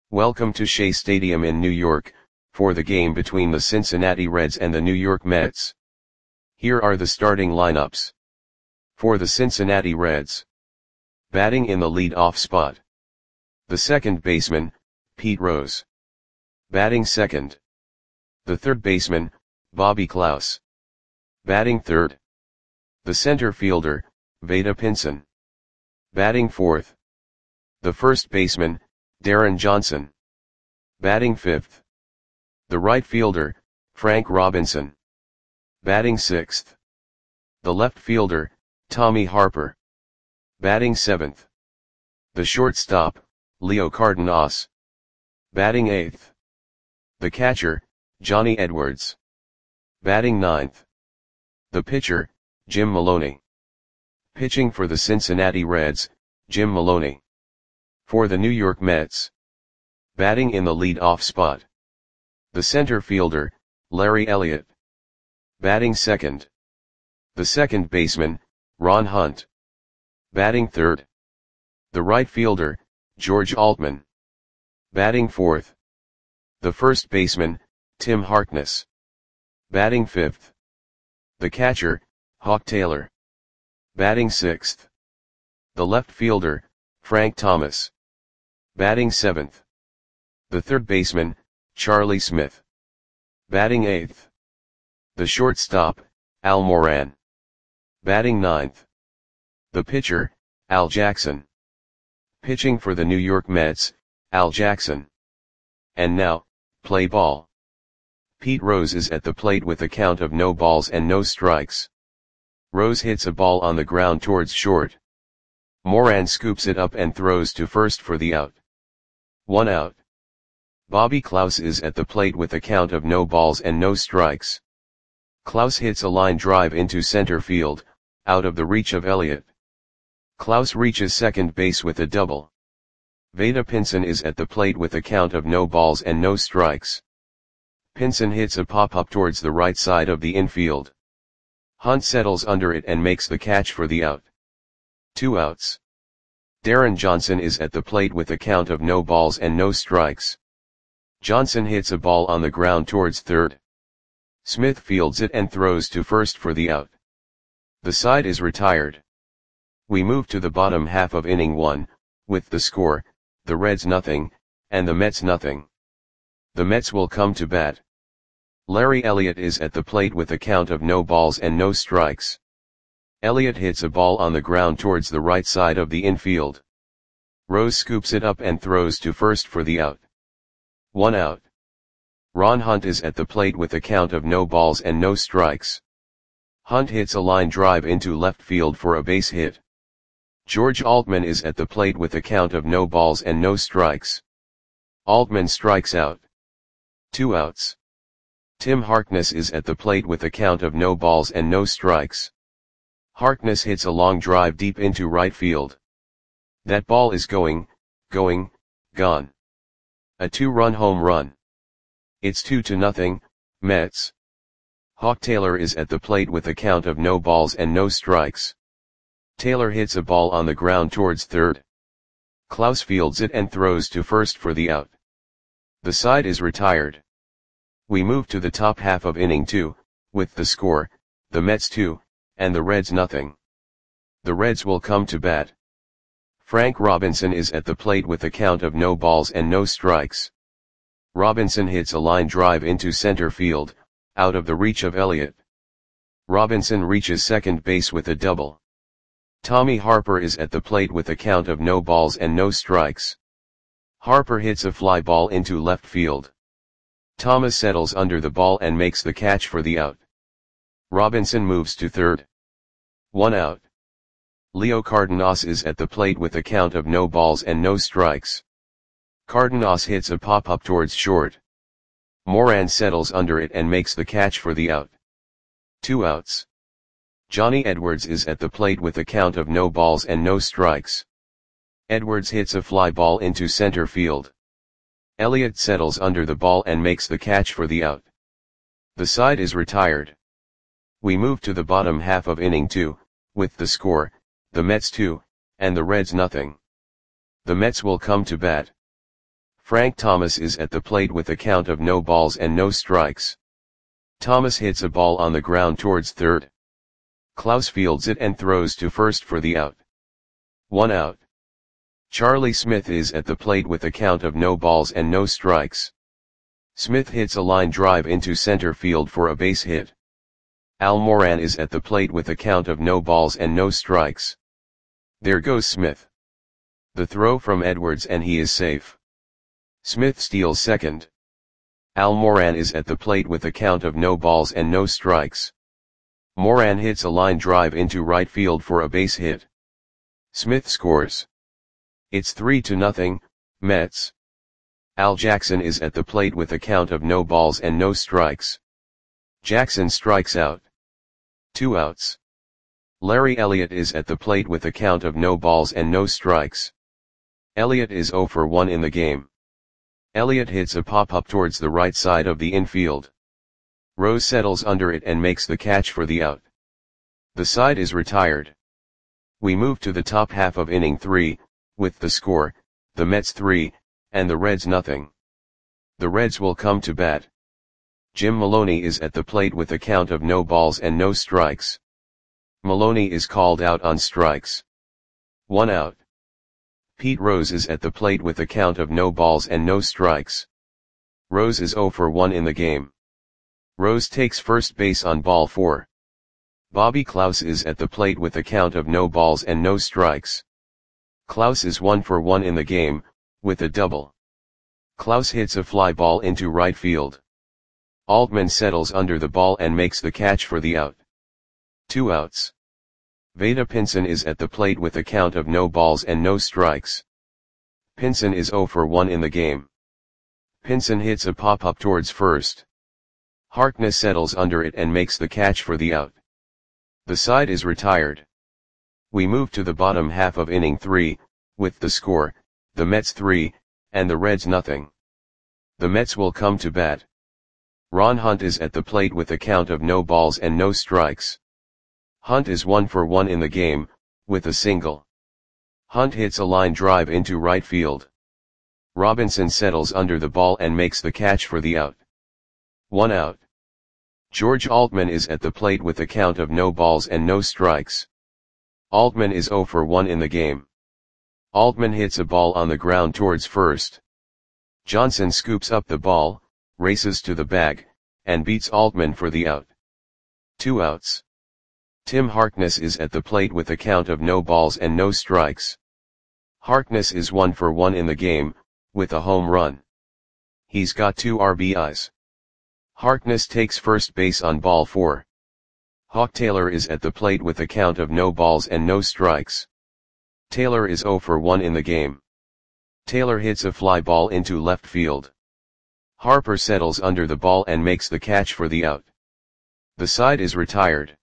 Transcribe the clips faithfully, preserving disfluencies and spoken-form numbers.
Welcome to Shea Stadium in New York, for the game between the Cincinnati Reds and the New York Mets. Here are the starting lineups. For the Cincinnati Reds. Batting in the lead-off spot. The second baseman, Pete Rose. Batting second. The third baseman, Bobby Klaus. Batting third. The center fielder, Vada Pinson. Batting fourth. The first baseman, Darren Johnson. Batting fifth. The right fielder, Frank Robinson. Batting sixth. The left fielder, Tommy Harper. Batting seventh. The shortstop, Leo Cardenas. Batting eighth. The catcher, Johnny Edwards. Batting ninth. The pitcher, Jim Maloney. Pitching for the Cincinnati Reds, Jim Maloney. For the New York Mets. Batting in the lead-off spot. The center fielder, Larry Elliott. Batting second. The second baseman, Ron Hunt. Batting third. The right fielder, George Altman. Batting fourth. The first baseman, Tim Harkness. Batting fifth. The catcher, Hawk Taylor. Batting sixth. The left fielder, Frank Thomas. Batting seventh. The third baseman, Charlie Smith. Batting eighth. The shortstop, Al Moran. Batting ninth. The pitcher, Al Jackson. Pitching for the New York Mets, Al Jackson. And now, play ball. Pete Rose is at the plate with a count of no balls and no strikes. Rose hits a ball on the ground towards short. Moran scoops it up and throws to first for the out. One out. Bobby Klaus is at the plate with a count of no balls and no strikes. Klaus hits a line drive into center field, out of the reach of Elliott. Klaus reaches second base with a double. Vada Pinson is at the plate with a count of no balls and no strikes. Pinson hits a pop-up towards the right side of the infield. Hunt settles under it and makes the catch for the out. Two outs. Darren Johnson is at the plate with a count of no balls and no strikes. Johnson hits a ball on the ground towards third. Smith fields it and throws to first for the out. The side is retired. We move to the bottom half of inning one, with the score, the Reds nothing, and the Mets nothing. The Mets will come to bat. Larry Elliott is at the plate with a count of no balls and no strikes. Elliott hits a ball on the ground towards the right side of the infield. Rose scoops it up and throws to first for the out. One out. Ron Hunt is at the plate with a count of no balls and no strikes. Hunt hits a line drive into left field for a base hit. George Altman is at the plate with a count of no balls and no strikes. Altman strikes out. Two outs. Tim Harkness is at the plate with a count of no balls and no strikes. Harkness hits a long drive deep into right field. That ball is going, going, gone. A two-run home run. It's two to nothing, Mets. Hawk Taylor is at the plate with a count of no balls and no strikes. Taylor hits a ball on the ground towards third. Klaus fields it and throws to first for the out. The side is retired. We move to the top half of inning two, with the score, the Mets two, and the Reds nothing. The Reds will come to bat. Frank Robinson is at the plate with a count of no balls and no strikes. Robinson hits a line drive into center field, out of the reach of Elliott. Robinson reaches second base with a double. Tommy Harper is at the plate with a count of no balls and no strikes. Harper hits a fly ball into left field. Thomas settles under the ball and makes the catch for the out. Robinson moves to third. One out. Leo Cardenas is at the plate with a count of no balls and no strikes. Cardenas hits a pop-up towards short. Moran settles under it and makes the catch for the out. Two outs. Johnny Edwards is at the plate with a count of no balls and no strikes. Edwards hits a fly ball into center field. Elliott settles under the ball and makes the catch for the out. The side is retired. We move to the bottom half of inning two, with the score, the Mets two, and the Reds nothing. The Mets will come to bat. Frank Thomas is at the plate with a count of no balls and no strikes. Thomas hits a ball on the ground towards third. Klaus fields it and throws to first for the out. One out. Charlie Smith is at the plate with a count of no balls and no strikes. Smith hits a line drive into center field for a base hit. Al Moran is at the plate with a count of no balls and no strikes. There goes Smith. The throw from Edwards and he is safe. Smith steals second. Al Moran is at the plate with a count of no balls and no strikes. Moran hits a line drive into right field for a base hit. Smith scores. It's three to nothing, Mets. Al Jackson is at the plate with a count of no balls and no strikes. Jackson strikes out. Two outs. Larry Elliott is at the plate with a count of no balls and no strikes. Elliott is oh for one in the game. Elliott hits a pop-up towards the right side of the infield. Rose settles under it and makes the catch for the out. The side is retired. We move to the top half of inning three, with the score, the Mets three, and the Reds nothing. The Reds will come to bat. Jim Maloney is at the plate with a count of no balls and no strikes. Maloney is called out on strikes. One out. Pete Rose is at the plate with a count of no balls and no strikes. Rose is oh for one in the game. Rose takes first base on ball four. Bobby Klaus is at the plate with a count of no balls and no strikes. Klaus is one for one in the game, with a double. Klaus hits a fly ball into right field. Altman settles under the ball and makes the catch for the out. Two outs. Vada Pinson is at the plate with a count of no balls and no strikes. Pinson is oh for one in the game. Pinson hits a pop-up towards first. Harkness settles under it and makes the catch for the out. The side is retired. We move to the bottom half of inning three, with the score, the Mets three, and the Reds nothing. The Mets will come to bat. Ron Hunt is at the plate with a count of no balls and no strikes. Hunt is one for one in the game, with a single. Hunt hits a line drive into right field. Robinson settles under the ball and makes the catch for the out. One out. George Altman is at the plate with a count of no balls and no strikes. Altman is oh for one in the game. Altman hits a ball on the ground towards first. Johnson scoops up the ball, races to the bag, and beats Altman for the out. Two outs. Tim Harkness is at the plate with a count of no balls and no strikes. Harkness is one for one in the game, with a home run. He's got two R B Is. Harkness takes first base on ball four. Hawk Taylor is at the plate with a count of no balls and no strikes. Taylor is oh for one in the game. Taylor hits a fly ball into left field. Harper settles under the ball and makes the catch for the out. The side is retired.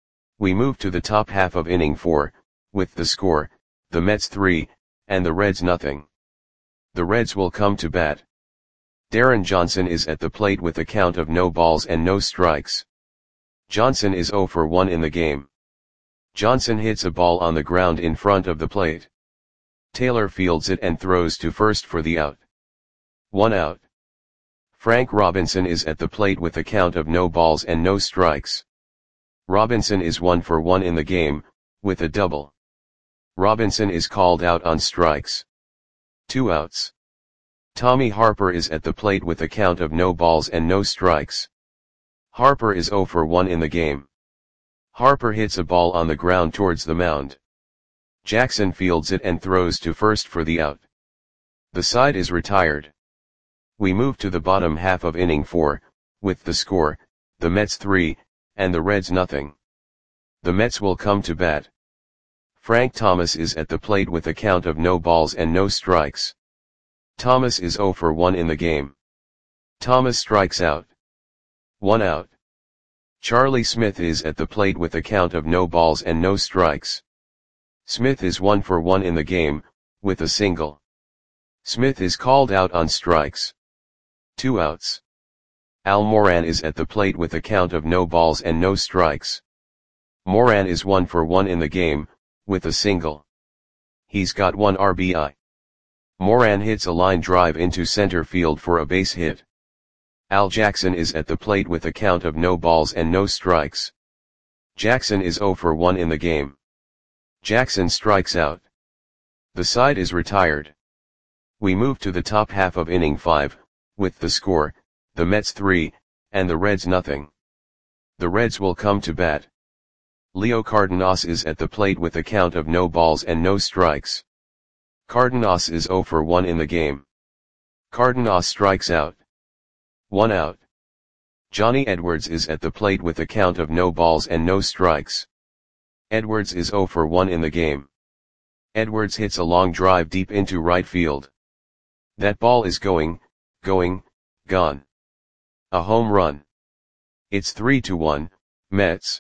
We move to the top half of inning four, with the score, the Mets three, and the Reds nothing. The Reds will come to bat. Darren Johnson is at the plate with a count of no balls and no strikes. Johnson is oh for one in the game. Johnson hits a ball on the ground in front of the plate. Taylor fields it and throws to first for the out. One out. Frank Robinson is at the plate with a count of no balls and no strikes. Robinson is one for one in the game, with a double. Robinson is called out on strikes. Two outs. Tommy Harper is at the plate with a count of no balls and no strikes. Harper is oh for one in the game. Harper hits a ball on the ground towards the mound. Jackson fields it and throws to first for the out. The side is retired. We move to the bottom half of inning four, with the score, the Mets three, and the Reds nothing. The Mets will come to bat. Frank Thomas is at the plate with a count of no balls and no strikes. Thomas is oh for one in the game. Thomas strikes out. One out. Charlie Smith is at the plate with a count of no balls and no strikes. Smith is one for one in the game, with a single. Smith is called out on strikes. Two outs. Al Moran is at the plate with a count of no balls and no strikes. Moran is one for one in the game, with a single. He's got one R B I. Moran hits a line drive into center field for a base hit. Al Jackson is at the plate with a count of no balls and no strikes. Jackson is zero for one in the game. Jackson strikes out. The side is retired. We move to the top half of inning five, with the score, the Mets three, and the Reds nothing. The Reds will come to bat. Leo Cardenas is at the plate with a count of no balls and no strikes. Cardenas is zero for one in the game. Cardenas strikes out. One out. Johnny Edwards is at the plate with a count of no balls and no strikes. Edwards is zero for one in the game. Edwards hits a long drive deep into right field. That ball is going, going, gone. A home run. It's three to one, Mets.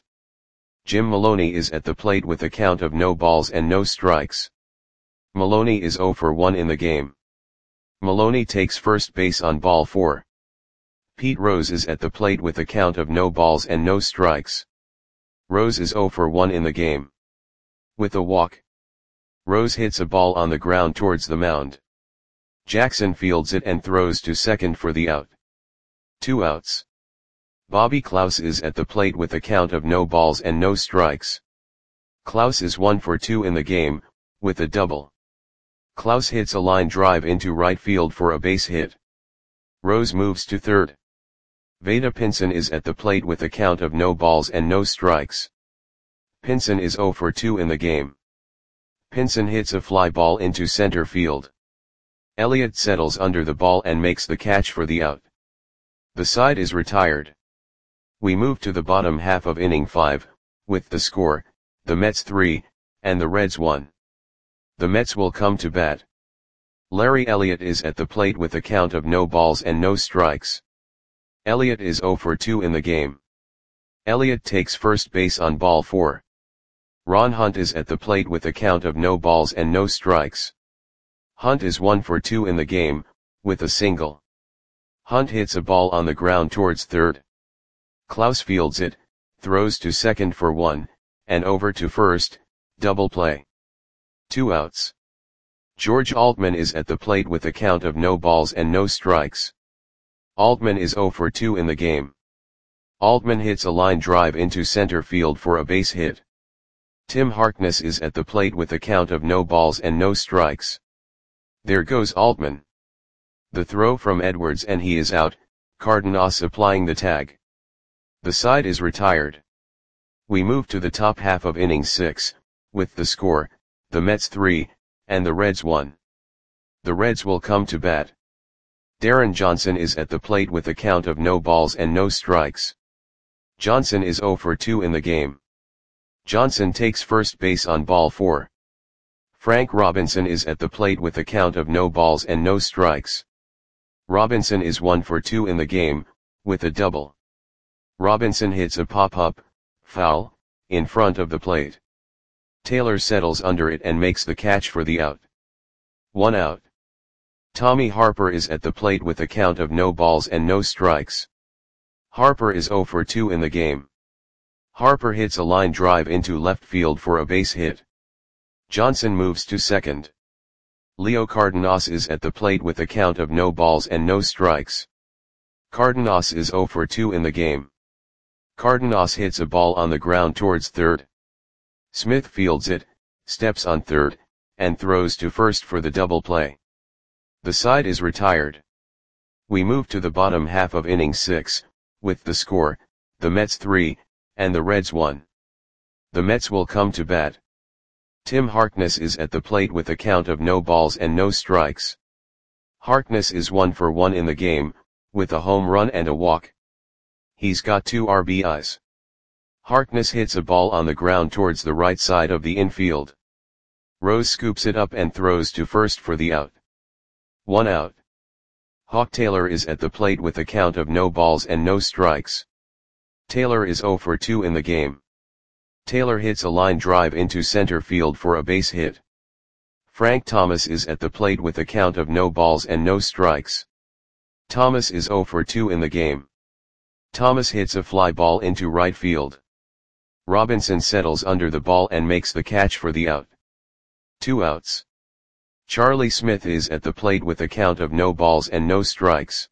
Jim Maloney is at the plate with a count of no balls and no strikes. Maloney is zero for one in the game. Maloney takes first base on ball four. Pete Rose is at the plate with a count of no balls and no strikes. Rose is zero for one in the game. With a walk. Rose hits a ball on the ground towards the mound. Jackson fields it and throws to second for the out. Two outs. Bobby Klaus is at the plate with a count of no balls and no strikes. Klaus is one for two in the game, with a double. Klaus hits a line drive into right field for a base hit. Rose moves to third. Vada Pinson is at the plate with a count of no balls and no strikes. Pinson is zero for two in the game. Pinson hits a fly ball into center field. Elliott settles under the ball and makes the catch for the out. The side is retired. We move to the bottom half of inning five, with the score, the Mets three, and the Reds one. The Mets will come to bat. Larry Elliott is at the plate with a count of no balls and no strikes. Elliott is zero for two in the game. Elliott takes first base on ball four. Ron Hunt is at the plate with a count of no balls and no strikes. Hunt is one for two in the game, with a single. Hunt hits a ball on the ground towards third. Klaus fields it, throws to second for one, and over to first, double play. Two outs. George Altman is at the plate with a count of no balls and no strikes. Altman is zero for two in the game. Altman hits a line drive into center field for a base hit. Tim Harkness is at the plate with a count of no balls and no strikes. There goes Altman. The throw from Edwards and he is out, Cardenas applying the tag. The side is retired. We move to the top half of inning six, with the score, the Mets three, and the Reds one. The Reds will come to bat. Darren Johnson is at the plate with a count of no balls and no strikes. Johnson is zero for two in the game. Johnson takes first base on ball four. Frank Robinson is at the plate with a count of no balls and no strikes. Robinson is one for two in the game, with a double. Robinson hits a pop-up, foul, in front of the plate. Taylor settles under it and makes the catch for the out. One out. Tommy Harper is at the plate with a count of no balls and no strikes. Harper is zero for two in the game. Harper hits a line drive into left field for a base hit. Johnson moves to second. Leo Cardenas is at the plate with a count of no balls and no strikes. Cardenas is zero for two in the game. Cardenas hits a ball on the ground towards third. Smith fields it, steps on third, and throws to first for the double play. The side is retired. We move to the bottom half of inning six, with the score, the Mets three, and the Reds one. The Mets will come to bat. Tim Harkness is at the plate with a count of no balls and no strikes. Harkness is one for one in the game, with a home run and a walk. He's got two R B Is. Harkness hits a ball on the ground towards the right side of the infield. Rose scoops it up and throws to first for the out. One out. Hawk Taylor is at the plate with a count of no balls and no strikes. Taylor is zero for two in the game. Taylor hits a line drive into center field for a base hit. Frank Thomas is at the plate with a count of no balls and no strikes. Thomas is zero for two in the game. Thomas hits a fly ball into right field. Robinson settles under the ball and makes the catch for the out. Two outs. Charlie Smith is at the plate with a count of no balls and no strikes.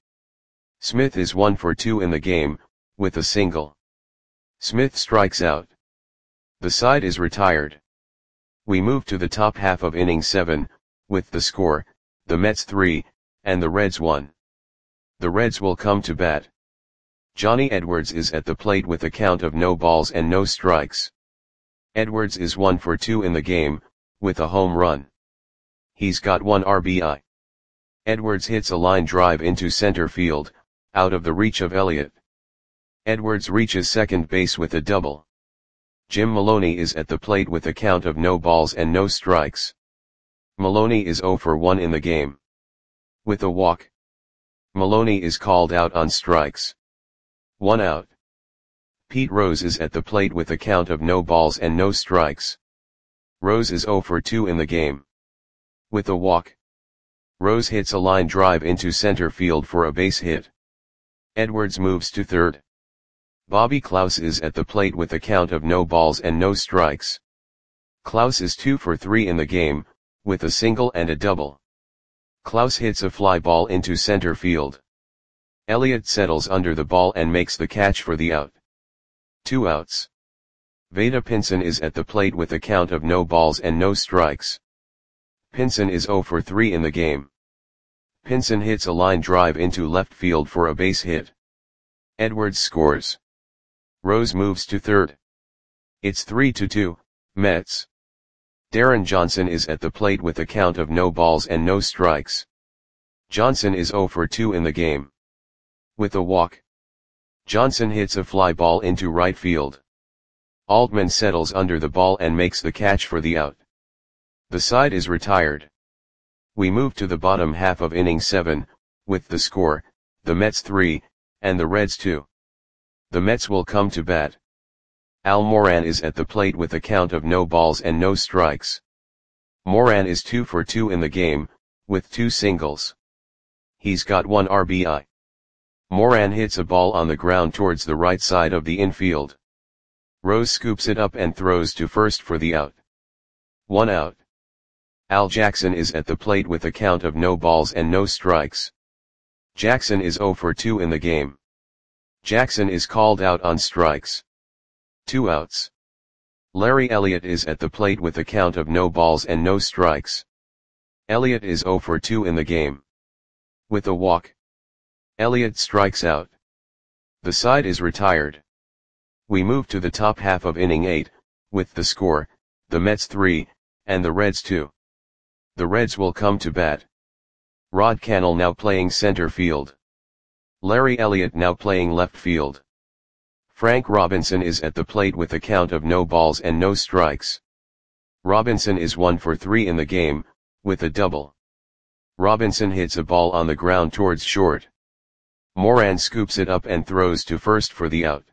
Smith is one for two in the game, with a single. Smith strikes out. The side is retired. We move to the top half of inning seven, with the score, the Mets three, and the Reds one. The Reds will come to bat. Johnny Edwards is at the plate with a count of no balls and no strikes. Edwards is one for two in the game, with a home run. He's got one R B I. Edwards hits a line drive into center field, out of the reach of Elliott. Edwards reaches second base with a double. Jim Maloney is at the plate with a count of no balls and no strikes. Maloney is zero for one in the game. With a walk. Maloney is called out on strikes. One out. Pete Rose is at the plate with a count of no balls and no strikes. Rose is zero for two in the game. With a walk. Rose hits a line drive into center field for a base hit. Edwards moves to third. Bobby Klaus is at the plate with a count of no balls and no strikes. Klaus is two for three in the game, with a single and a double. Klaus hits a fly ball into center field. Elliott settles under the ball and makes the catch for the out. Two outs. Vada Pinson is at the plate with a count of no balls and no strikes. Pinson is zero for three in the game. Pinson hits a line drive into left field for a base hit. Edwards scores. Rose moves to third. It's three to two, Mets. Darren Johnson is at the plate with a count of no balls and no strikes. Johnson is zero for two in the game. With a walk. Johnson hits a fly ball into right field. Altman settles under the ball and makes the catch for the out. The side is retired. We move to the bottom half of inning seven, with the score, the Mets three, and the Reds two. The Mets will come to bat. Al Moran is at the plate with a count of no balls and no strikes. Moran is two for two in the game, with two singles. He's got one R B I. Moran hits a ball on the ground towards the right side of the infield. Rose scoops it up and throws to first for the out. One out. Al Jackson is at the plate with a count of no balls and no strikes. Jackson is zero for two in the game. Jackson is called out on strikes. Two outs. Larry Elliott is at the plate with a count of no balls and no strikes. Elliott is zero for two in the game. With a walk. Elliott strikes out. The side is retired. We move to the top half of inning eight, with the score, the Mets three, and the Reds two. The Reds will come to bat. Rod Cannell now playing center field. Larry Elliott now playing left field. Frank Robinson is at the plate with a count of no balls and no strikes. Robinson is one for three in the game, with a double. Robinson hits a ball on the ground towards short. Moran scoops it up and throws to first for the out.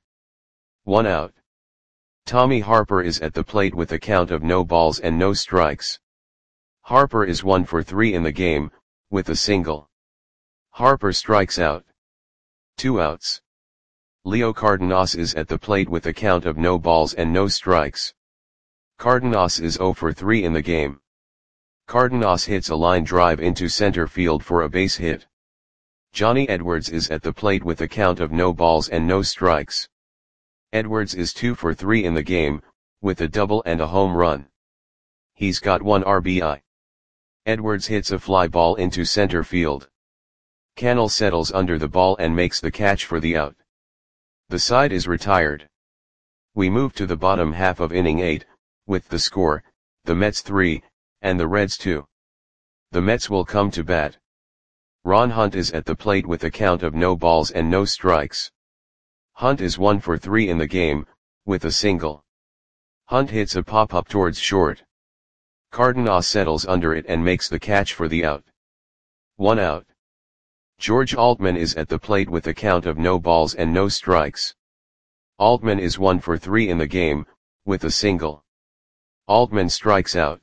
One out. Tommy Harper is at the plate with a count of no balls and no strikes. Harper is one for three in the game, with a single. Harper strikes out. Two outs. Leo Cardenas is at the plate with a count of no balls and no strikes. Cardenas is zero for three in the game. Cardenas hits a line drive into center field for a base hit. Johnny Edwards is at the plate with a count of no balls and no strikes. Edwards is two for three in the game, with a double and a home run. He's got one R B I. Edwards hits a fly ball into center field. Cannell settles under the ball and makes the catch for the out. The side is retired. We move to the bottom half of inning eight, with the score, the Mets three, and the Reds two. The Mets will come to bat. Ron Hunt is at the plate with a count of no balls and no strikes. Hunt is one for three in the game, with a single. Hunt hits a pop-up towards short. Cardenas settles under it and makes the catch for the out. One out. George Altman is at the plate with a count of no balls and no strikes. Altman is one for three in the game, with a single. Altman strikes out.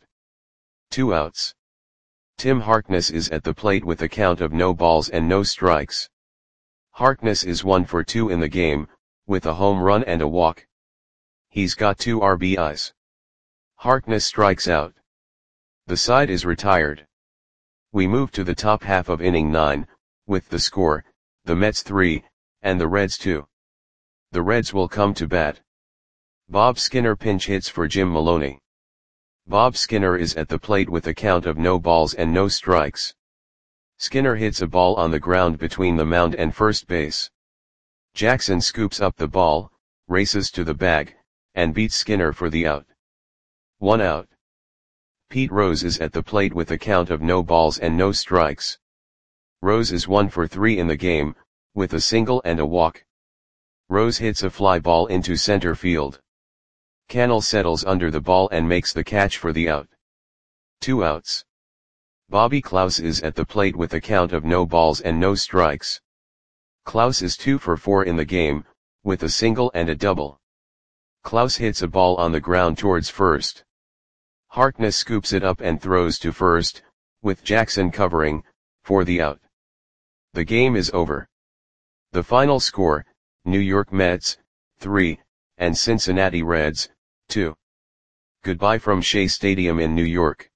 Two outs. Tim Harkness is at the plate with a count of no balls and no strikes. Harkness is one for two in the game, with a home run and a walk. He's got two R B Is. Harkness strikes out. The side is retired. We move to the top half of inning nine, with the score, the Mets three, and the Reds two. The Reds will come to bat. Bob Skinner pinch hits for Jim Maloney. Bob Skinner is at the plate with a count of no balls and no strikes. Skinner hits a ball on the ground between the mound and first base. Jackson scoops up the ball, races to the bag, and beats Skinner for the out. One out. Pete Rose is at the plate with a count of no balls and no strikes. Rose is one for three in the game, with a single and a walk. Rose hits a fly ball into center field. Cannell settles under the ball and makes the catch for the out. Two outs. Bobby Klaus is at the plate with a count of no balls and no strikes. Klaus is two for four in the game, with a single and a double. Klaus hits a ball on the ground towards first. Harkness scoops it up and throws to first, with Jackson covering, for the out. The game is over. The final score, New York Mets, three, and Cincinnati Reds, two. Goodbye from Shea Stadium in New York.